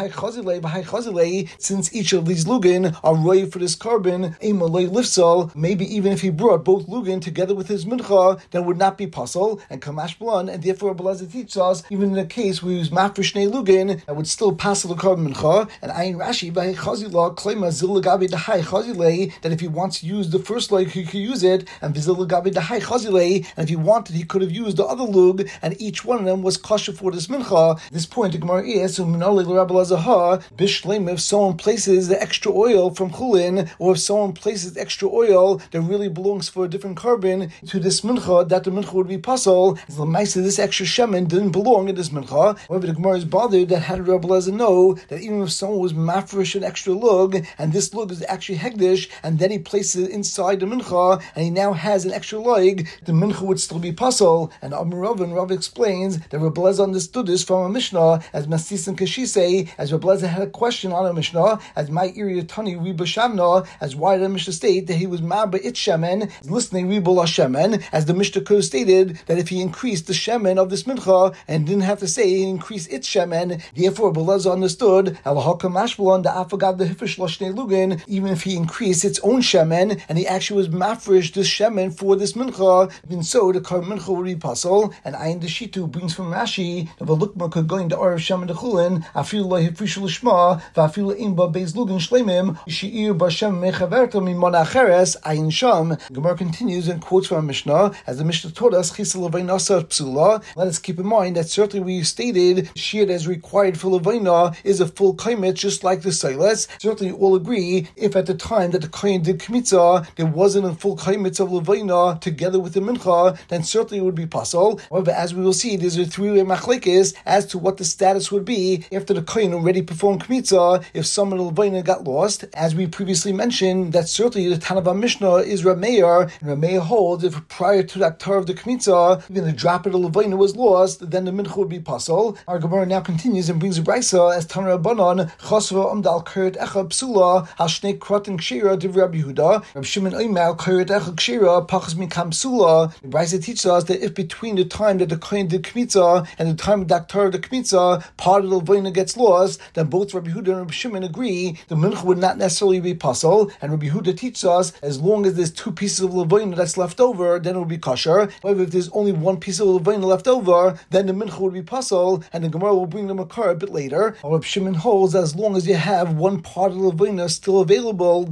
Speaker 1: since each of these lugin are roy for this carbon, lifsal, maybe even if he brought both lugin together with his mincha, then it would not be pasal and kamash blan, and therefore Rebbe Lezer teaches us even in a case where he was mafresh nei lugin, that would still pass the carbon mincha. And Ayin Rashi by chazila klema zil gabi dahai chazile, that if he wants to use the first lug he could use it, and vizil gabi dahai chazile, and if he wanted he could have used the other lug, and each one of them was kosher for this mincha. This point the Gemara is so minole Rebbe Lezer ha bishleim, if someone places the extra oil from chulin, or if someone places extra oil that really belongs for a different carbon to this mincha, that the mincha would be pasal. As the Maisa, this extra shemen didn't belong in this mincha. However, the Gemara is bothered that how did Rebbe Lezer know that even if someone was mafresh an extra lug, and this lug is actually hegdish, and then he places it inside the mincha, and he now has an extra lug, the mincha would still be pasal. And Amar Rav and Rav explains that Rebbe Lezer understood this from a Mishnah, as Masis and Kashise, as Rebbe Lezer had a question on a Mishnah, as my area Tani Riba Shamna, as why did the Mishnah state that he was Maba it shemen, listening Riba la shemen, as the Mishnah could have stated that if he increased the shemen of this mincha and didn't have to say increase its shemen, therefore Rebbe Lezer understood even if he increased its own shemen and he actually was mafresh this shemen for this mincha, even so the carbon mincha would be pasal. And Ayin Deshitu brings from Rashi that Velukma could go into Arav shemen dechulin afilu lahifrishu lishma v'afilu imba beis lugin shleimim sheir b'shem mechaverta mimona acheres Ayin Sham. Gemara continues and quotes from Mishnah, as the Mishnah taught us chisel levaynasa psula. Let us keep in mind that certainly we stated shear that is required for levayna is a full kaimet, just like the silas. Certainly all agree if at the time that the kohen did kmitza there wasn't a full kaimet of levayna together with the mincha, then certainly it would be pasal. However, as we will see, there's a three-way machlekes as to what the status would be after the kohen already performed kmitza if some of the levayna got lost. As we previously mentioned, that certainly the Tanava Mishnah is Rameir, and Rameir holds if prior to that tar of the kmitza even the drop of the levayna was lost, then the mincha would be pasal. Our Gemara now continues and brings a brisa as Tanra Banan Chosva Amdal Keret Echa Psula Hal Shnei Krotin Kshira Div Rabbi Yehuda Rabbi Shimon Oimer Keret Echa Kshira Pachas Mikam Psula. The brisa teaches us that if between the time that the kohen did kmitza and the time of the tar of the kmitza part of the levayna gets lost, then both Rabbi Yehuda and Rabbi Shimon agree the mincha would not necessarily be pasal. And Rabbi Yehuda teaches us as long as there's two pieces of levayna that's left over, then it will be kosher. However, if there's only one piece of levayna left over, then the mincha would be pasal, and the Gemara will bring the makar a bit later. Rabbi Shimon holds that as long as you have one part of the levayna still available,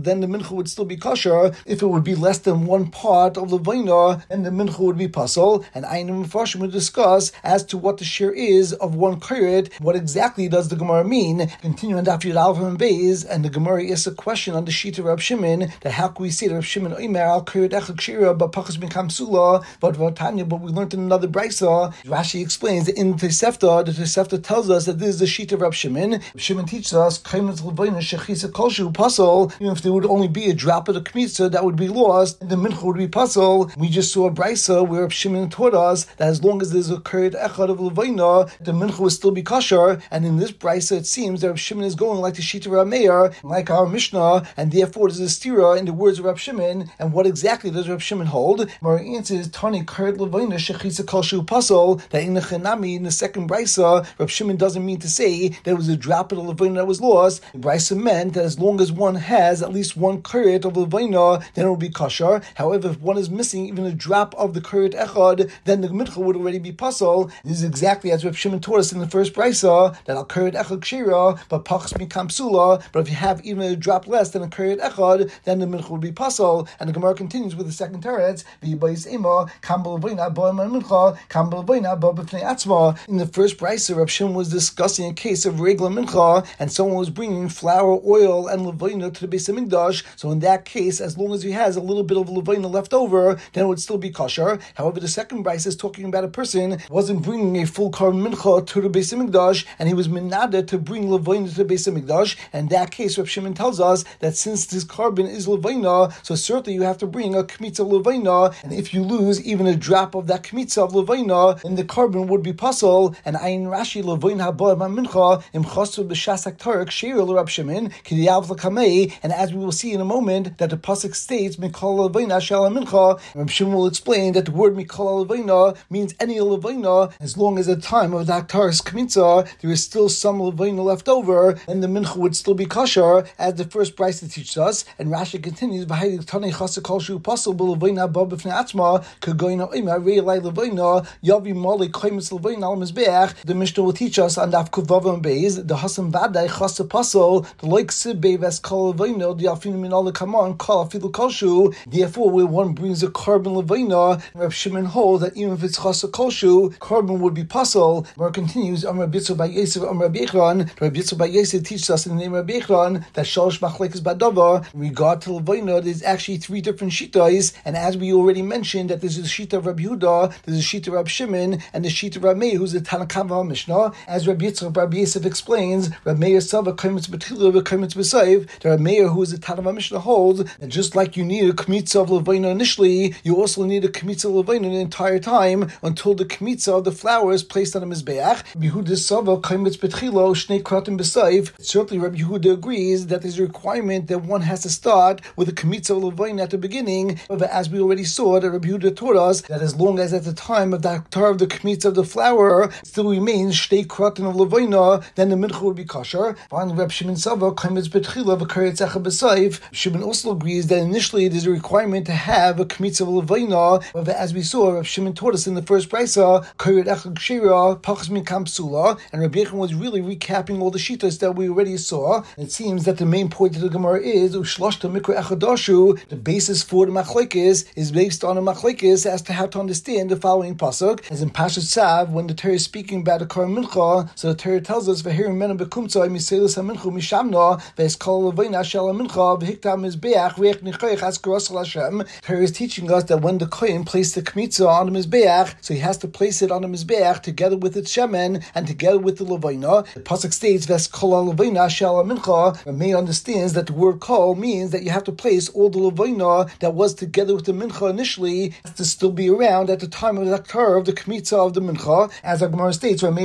Speaker 1: then the mincha would still be kosher. If it would be less than one part of levina, then the mincha would be pasul. And Ayin Mefarshim would discuss as to what the share is of one kiret. What exactly does the Gemara mean? Continue on Daf Yud Aleph and Beis, and the Gemara asks a question on the sheet of Rab Shimon, that how can we say that Rab Shimon Omer al kiret echad kshira but pachas min kamsula, but Vatanya, but we learned in another brisa. Rashi explains that in Tosefta, the Tosefta tells us that this is the sheet of Rab Shimon. Rab Shimon teaches us kaimet levina shechisa kolshu pasul. Even if there would only be a drop of the kmitza that would be lost, and the mincha would be pasul. We just saw a brisa where Rab Shimon taught us that as long as there's a kiret echad of levina, the mincha will still be kosher. And in this brisa, it seems that Rab Shimon is going like the sheet of Rab Meir, like our Mishnah, and therefore there's a stira in the words of Rab Shimon. And what exactly does Rab Shimon hold? Our answer is Tani kiret levina shechisa kolshu pasul. That in the Chanami, in the second brisa, Rab Shimon doesn't mean to say that it was a drop of the levina that was lost. The brisa meant that as long as one has at least one kiret of levina, then it will be kosher. However, if one is missing even a drop of the kiret echad, then the mincha would already be pasul. This is exactly as Rab Shimon taught us in the first brisa, that al kiret echad kshira, but pachas mikam psula. But if you have even a drop less than a kiret echad, then the mincha would be pasul. And the Gemara continues with the second teretz, v'yibayis ema kam b'levina b'aman mincha kam b'levina b'b'fnei atzma. In the first brisa, Rab Shimon was discussing a case of regla mincha, and someone was bringing flour, oil, and levina to the Beis Hamikdash. So in that case, as long as he has a little bit of levina left over, then it would still be kosher. However, the second brisa is talking about a person who wasn't bringing a full carbon mincha to the Beis Hamikdash, and he was menada to bring levina to the Beis Hamikdash. And in that case, Rab Shimon tells us that since this carbon is levina, so certainly you have to bring a kmitza of levina, and if you lose even a drop of that kmitza of levina, then the carbon would be pasul. And Ayin Rashi levina haba mincha im chasu b'shasak tarik sheir l'Rab Shimon k'diyav l'kamei. And as we will see in a moment, that the pasuk states mikol levina shel mincha. Rab Shimon will explain that the word mikol levina means any levina, as long as at the time of the aktaris kmitza there is still some levina left over, then the mincha would still be kosher, as the first brisa teaches us. And Rashi continues, "V'haydik tanei chasa kol shu pasul b'levina ba b'fnei atzma k'goyna oima reilai levina yavi mali koimis levina al mizbeach." The Mishnah will teach us on Daf Kuvav and Beis, the Hasam Vadai chasa pasul the like sibbe ves kol levina the alfinu min al kaman kol afilu kolshu. Therefore, where one brings a carbon levina, Rab Shimon holds that even if it's chasa kolshu, carbon would be pasul. Where it continues, Amar Bitzu by Yosef, Amar Bechran. Rabbi Yitzchak by Yosef teaches us in the name of Bechran that shalosh machlekes badava. In regard to levina, there's actually three different shitas, and as we already mentioned, that there's a shita of Rabbi Yehuda, there's a shita of Rab Shimon, and the shita of Rab Meir, who's the Tanakh Mishnah. As Rabbi Yitzchak by Yosef explains, Rab Meir Sava kaimitz b'tchila v'kaimitz b'sayv. The Rab Meir, who is the Tanakh Mishnah, holds that just like you need a kmitza of levina initially, you also need a kmitza of levina the entire time until the kmitza of the flour is placed on the mizbeach. Rabbi Yehuda Sava kaimitz b'tchila shnei kratim b'sayv. Certainly, Rabbi Yehuda agrees that there's a requirement that one has to start with a kmitza of levina at the beginning. However, as we already saw, that Rabbi Yehuda taught us that as long as at the time of the aktar of the kmitza of the flour still remains shtei kratim of levina, then the mincha would be kosher. Finally, Rabbi Shimon Sava kaimitz b'tchila v'karetz echad b'sayv. Shimon also agrees that initially there's a requirement to have a kmitza of levina. However, as we saw, Rabbi Shimon taught us in the first brisa, karet echad kshira pachas min kamsula, and Rabbi Yechon was really recapping all the shitas that we already saw. It seems that the main point of the Gemara is ushloshta mikra echadashu. The basis for the machlekes is based on a machlekes as to how to understand the following pasuk, as in Pashat Tzav, when the Torah is speaking about the Kar Mincha. So the Torah tells us v'hirim mena bekumtzai miselis haminchu mishamna v'eskol levina shel hamincha v'hiktam mizbeach v'ech nichayich askaras Hashem. Torah is teaching us that when the kohen placed the kmitza on the mizbeach, so he has to place it on the mizbeach together with its shemen and together with the levina. The pasuk states v'eskol levina shel hamincha. May understands that the word kol means that you have to place all the levina that was together with the mincha initially to still be around at the time of the aktar of the kmitza of the mincha. As our Gemara states, Rabbi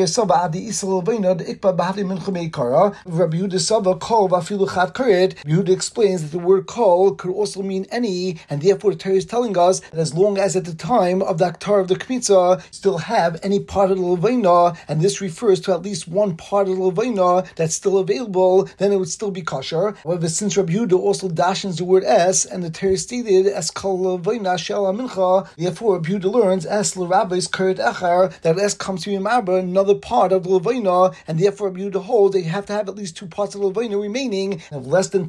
Speaker 1: Yehuda Sava kol v'afilu chad karet. Yehuda explains that the word kol could also mean any, and therefore the Torah is telling us that as long as at the time of the aktar of the kmitza still have any part of the levina, and this refers to at least one part of the levina that's still available, then it would still be kosher. However, since Rabbi Yehuda also dashens the word es, and the Torah stated es kol levina shel mincha, therefore Rabbi Yehuda learns es l'rabbis karet echar, that es comes to Yimabra, another part of the levina, and therefore Rabbi Yehuda holds that you have to have at least two parts of the levina remaining, and if less than two parts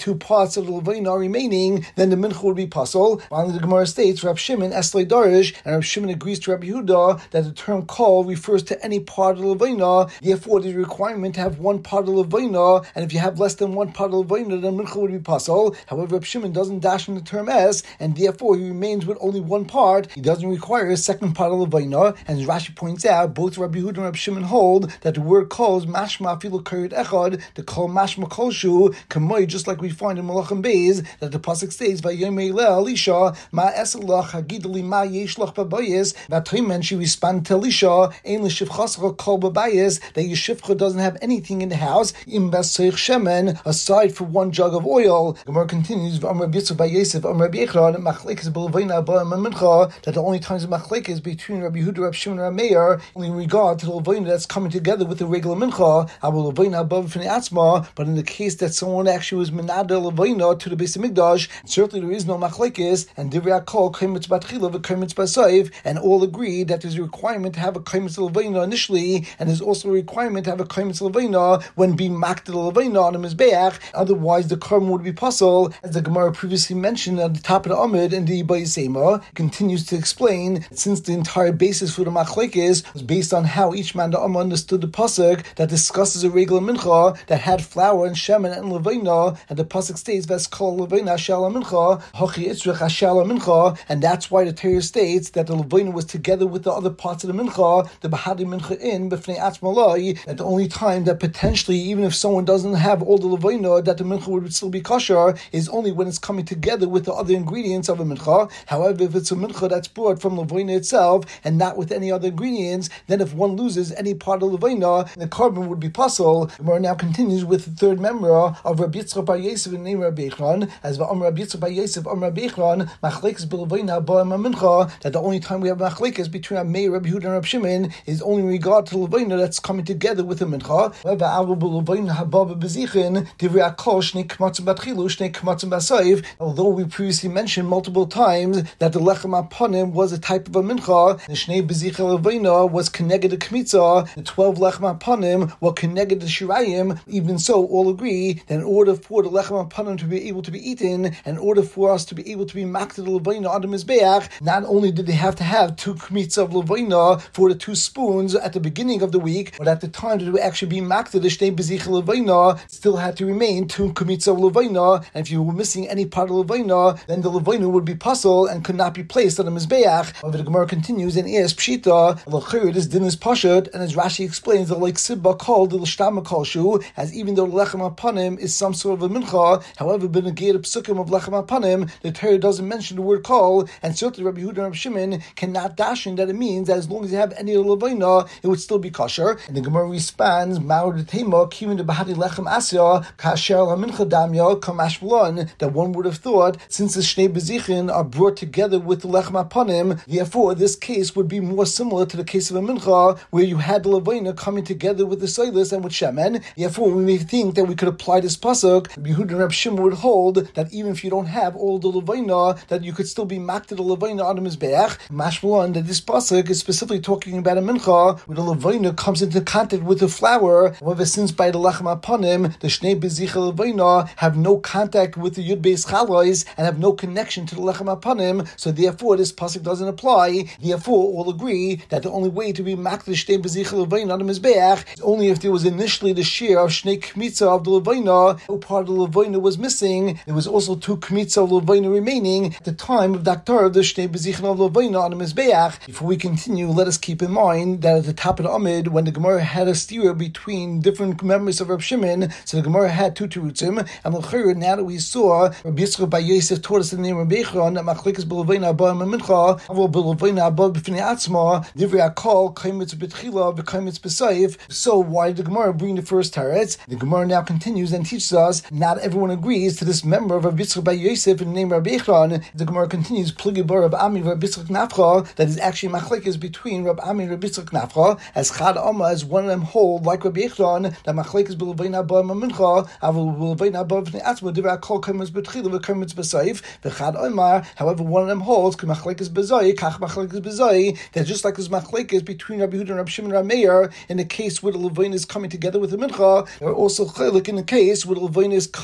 Speaker 1: parts of the Levina are remaining, then the mincha would be pasul. Finally, the Gemara states, Rab Shimon Eslei Darish, and Rab Shimon agrees to Rabbi Yehuda that the term kol refers to any part of the Levina. Therefore, there's a requirement to have one part of the Levina, and if you have less than one part of the Levina, then mincha would be pasul. However, Rab Shimon doesn't dash in the term es, and therefore he remains with only one part. He doesn't require a second part of the Levina, and as Rashi points out, both Rabbi Yehuda and Rab Shimon hold that the word kol is mashma afilu karet echad, the kol mashma kolshu, kamoy, just like we find in Malachim Beis, that the pasuk states, Vayomei le Elisha, ma esalach hagidli ma yeshlach babayis, v'atoimen she responded to Elisha, ein l'shivchascha kol babayis, that Yeshivcha doesn't have anything in the house, im baseich shemen, aside for one jug of oil. Gemara continues, V'am Rabbi Yitzchak bar Yosef, Am Rabbi Echron, machlekes b'levaina ba'am mincha, that the only times of machlekes between Rabbi Yehuda, Rabbi Shimon, and Rabbi Meir, only in regard to the levaina that's coming together with the regular mincha, abu levaina above fnei atzma, but in the case that someone actually was menada levaina to the Beis Hamikdash, certainly there is no machlekes, and divrei hakol kaimitz batchila v'kaimitz basayv, and all agree that there's a requirement to have a kaimitz levaina initially, and there's also a requirement to have a kaimitz levaina when being maked the levaina on the mizbeach. Otherwise, the korban would be pasul, as the Gemara previously mentioned at the top of the Amud in the Bayisema. Continues to explain that since the entire basis for the machlekes was based on how each man the Amma understood the pasuk that discusses a regular mincha that had flour and shemen and levaina, and the pasuk states that's called levaina shala mincha hachi itzrich hashala mincha, and that's why the Torah states that the levaina was together with the other parts of the mincha, the bahadi mincha in b'fnei atzmalai, that the only time that potentially, even if someone doesn't have all the levaina, that the mincha would still be kosher is only when it's coming together with the other ingredients of a mincha. However, if it's a mincha that's brought from levaina itself and not with any other ingredients, then if one loses any part of levaina, the korban would be pasul. Gemara now continues with the third member of Rabbi Yitzchak bar Yosef and name Rabbi Echron, as V'am Rabbi Yitzchak bar Yosef, Am Rabbi Echron, machlekes b'levaina ba'am mincha, that the only time we have machlekes between Rabbi Meir, Rabbi Yehuda, and Rabbi Shimon is only in regard to levaina that's coming together with the mincha. However, avu b'levaina haba b'bezichin divrei hakol shnei kmatzim batchilu shnei kmatzim basayv. Although we previously mentioned multiple times that the lechem apanim was a type of a mincha, the shnei bezicha levaina was connected to kmitza, the twelve lechem apanim were connected to shirayim. Even so, all agree that in order for the lechem apanim to be able to be eaten, and in order for us to be able to be maked the levaina on the mizbeach, not only did they have to have two kmitza of levaina for the two spoons at the beginning of the week, but at the time that they would actually be maked the shnei bezicha levaina, still had to remain two kmitza of levaina, and if you were missing any part of levaina, then the levaina would be pasul and could not be placed on the mizbeach. However, the Gemara continues and asks pshita, l'chir, this din is pashut, and as Rashi explains, the like sibba called the l'shtama kolshu, as even though lechem apanim is some sort of a mincha, however, b'negei psukim of lechem apanim, the Torah doesn't mention the word kol, and certainly Rabbi Yehuda and Rabbi Shimon cannot dash in that it means that as long as you have any levaina, it would still be kosher. And the Gemara responds, ma'or detema kivin de bahadi lechem asya kasher la mincha damya kamash v'lon, that one would have thought since the shnei bezichin are brought together with the lechem apanim, therefore this case would be more similar to the case of a mincha where you had the levaina coming together with the soilus and with shemen. Therefore, we may think that we could apply this pasuk. Yehuda and Reb Shimon would hold that even if you don't have all the levaina, that you could still be maked the levaina on the mizbeach. Mashmalon, that this pasuk is specifically talking about a mincha where the levaina comes into contact with the flour. However, since by the lechem apanim the shnei bezicha levaina have no contact with the yud beis chalois and have no connection to the lechem apanim, so therefore this pasuk doesn't apply. Therefore, all agree that the only way to be maked the shnei bezicha levaina on the mizbeach is only if there was initially the shear of shnei kmitza of the levaina. No part of the levaina was missing. There was also two kmitza of levaina remaining at the time of the aktar of the shnei bezicha of levaina on the mizbeach. Before we continue, let us keep in mind that at the top of the Amid, when the Gemara had a steer between different members of Reb Shimon, so the Gemara had two terutzim, and l'chayr, now that we saw Rabbi Yitzchak bar Yosef taught us the name of Rabbi Echron that machlekes b'levaina abba mincha, avol b'levaina abba b'fnei atzma, divrei hakol kaimitz b'tchila v'kaimitz b'sayif. So why did the Gemara bring the first teretz? The Gemara now continues and teaches us not everyone agrees to this member of Rabbi Yitzchak bar Yosef in the name of Rabbi Echron. The Gemara continues pligi bar Rab Ami Rabbi Yitzchak Nafcha, that is actually machlekes between Rab Ami and Rabbi Yitzchak Nafcha, as Chad Amma, as one of them hold like Rabbi Echron that machlekes b'levaina abba mincha, avol b'levaina abba b'fnei atzma, divrei hakol kaimitz b'tchila v'kaimitz b'sayif. V'chad Omar, however, one of them holds machlekes b'zai, kach machlekes b'zai, that just like there's machlekes between Rabbi Yehuda and Rabbi Shimon and Rabbi Meir in the case where the levaina is coming together with the mincha, there are also chilek in the case where the levaina is coming as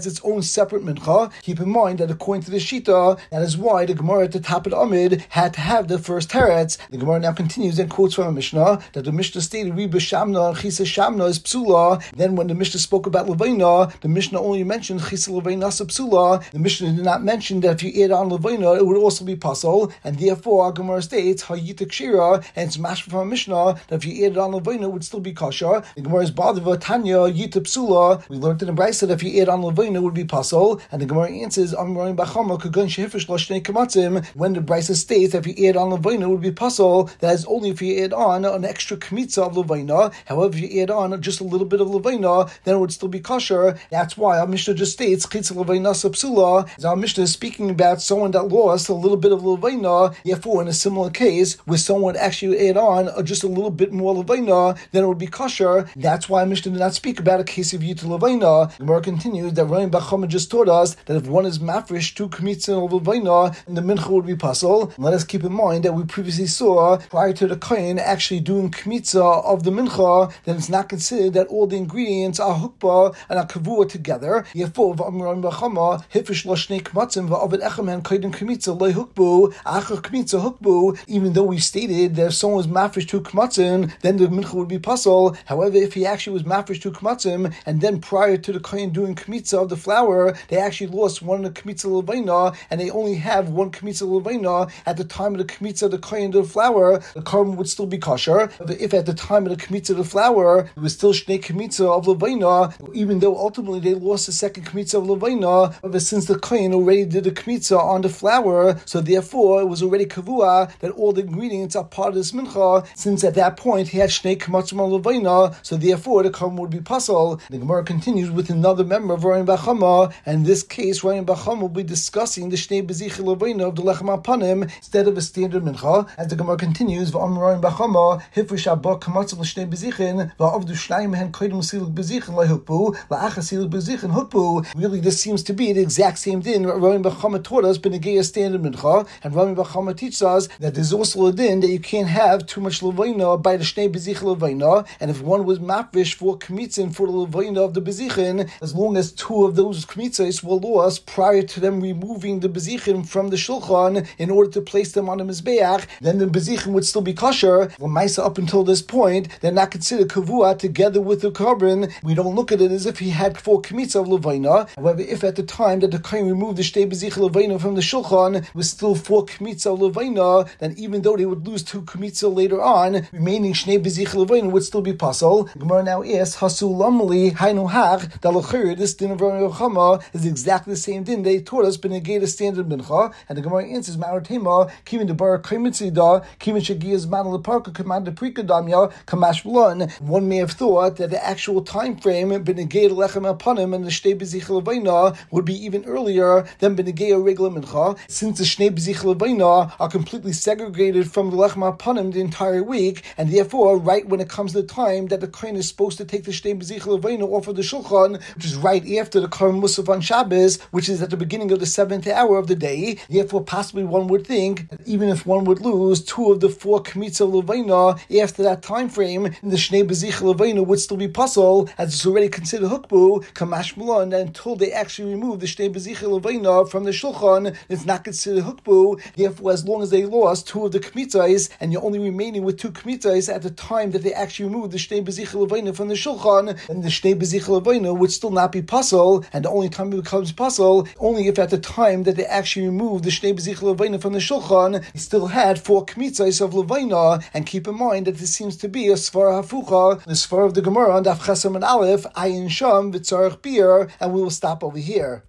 Speaker 1: its own separate mincha. Keep in mind that according to the Shita, that is why the Gemara at the top of the Amid had to have the first teretz. The Gemara now continues and quotes from a Mishnah that the Mishnah stated Riba Shamna and Chisa Shamna is psula. Then when the Mishnah spoke about Levaina, the Mishnah only mentioned Chisa Levaina psula. The Mishnah did not mention that if you add on Levaina, it would also be puzzle, and therefore our Gemara states Hayita Kshira, and it's mashma from a Mishnah that if you add on Levaina, it would still be kosher. The Gemara is Badava Tanya Yita Psula. We learned in the Brisa that if you add on Levaina, it would be puzzle, and the Gemara answers Amroin Bachama Kagun Shehifish Loshnei Kamatzim. When the Brisa states that if you add on Levaina, it would be puzzle, that is only if you add on an extra kmitza of Levaina. However, if you add on just a little bit of Levaina, then it would still be kosher. That's why our Mishnah just states Chitza Levaina Sapsula. As our Mishnah is speaking about someone that lost a little bit of Levaina. Therefore, in a similar case, where someone actually add on just a little bit more Levaina, then it would be kosher. That's why Mishnah did not speak about a case of Yita Levaina. The Gemara continues that Ryan Bachama just taught us that if one is mafresh two kmitza of Levaina, then the mincha would be puzzle. Let us keep in mind that we previously saw prior to the kohen actually doing kmitza of the mincha, then it's not considered that all the ingredients are hukba and are kavua together. Therefore, v'amram b'chama hifish loshnei kmatzim v'avid echamen koydem kmitza loy hukbu achar kmitza hukbu. Even though we stated that if someone was mafresh two kmatzim, then the mincha would be puzzle. However, if he actually was mafresh two kmatzim and then prior to the kohen doing kmitza of the flour, they actually lost one of the kmitza levaina and they only have one kmitza levaina at the time of the kmitza of the kohen of the flour, the carbon would still be kosher. If at the time of the kmitza of the flour, it was still shnei kmitza of levaina, even though ultimately they lost the second kmitza of levaina, but since the kohen already did the kmitza on the flour, so therefore it was already kavua that all the ingredients are part of this mincha. Since at that point he had shnei kmatzim on levaina, so therefore the carbon would be puzzle. The Gemara continues with another member of Ryan Bachama, and in this case Ryan Bachama will be discussing the shnei bezichel levaina of the lechem apanim instead of a standard mincha. As the Gemara continues, v'amroin b'chama hifrish abba kamatzav l'shnei bezichin v'avdu shnayim hen koydem siluk bezichin lehukbu la'achas siluk bezichin hukbu. Really, this seems to be the exact same thing Rami Bachama taught us b'negei standard mincha, and Rami Bachama teaches us that there's also a din that you can't have too much levaina by the shnei bezichin levaina, and if one was mafresh for kmitzin for the levaina of the bezichin, as long as two of those kmitzas were lost prior to them removing the bezichin from the shulchan in order to place them on the mizbeach, then the bezichin would still be kosher. L'maisa, up until this point, they're not considered kavua together with the carbon. We don't look at it as if he had four kmitza of levaina. However, if at the time that the kohen removed the shtei bezichin levaina from the shulchan, it was still four kmitza of levaina, then even though they would lose two kmitza later on, remaining shnei bezichin levaina would still be puzzle. Gemara now asks, Hasu lamali hainu hach dalachir. This din of Rami Bachama is exactly the same din they taught us b'negei the standard mincha, and the Gemara answers ma'aratema kivin the bar kimitzida kivin shagiyas manal parka command the prikadamya kamash blun. One may have thought that the actual time frame b'negei lechem apanim and the shnei bezichin levaina would be even earlier than b'negei regla mincha, since the shnei bezichin levaina are completely segregated from the lechem apanim the entire week, and therefore right when it comes to the time that the kohen is supposed to take the shnei bezichin levaina off of the shulchan, which is right after the karm musaf on Shabbos, which is at the beginning of the seventh hour of the day. Therefore, possibly one would think that even if one would lose two of the four kmitza levaina after that time frame, the shnei bezichin levaina would still be puzzle, as it's already considered hukbu kamash malon. Until they actually remove the shnei bezichin levaina from the shulchan, it's not considered hukbu. Therefore, as long as they lost two of the kmitzas and you're only remaining with two kmitzas at the time that they actually removed the shnei bezichin levaina from the shulchan, then the shnei bezichin levaina would still not be puzzle, and the only time it becomes puzzle only if at the time that they actually removed the shnei bezichin levaina from the shulchan, they still had four kmitzas of levaina. And keep in mind that this seems to be a svara hafucha, the svara of the Gemara on Daf Chesam and Aleph, Ayin Sham v'tzarich bir, and we will stop over here.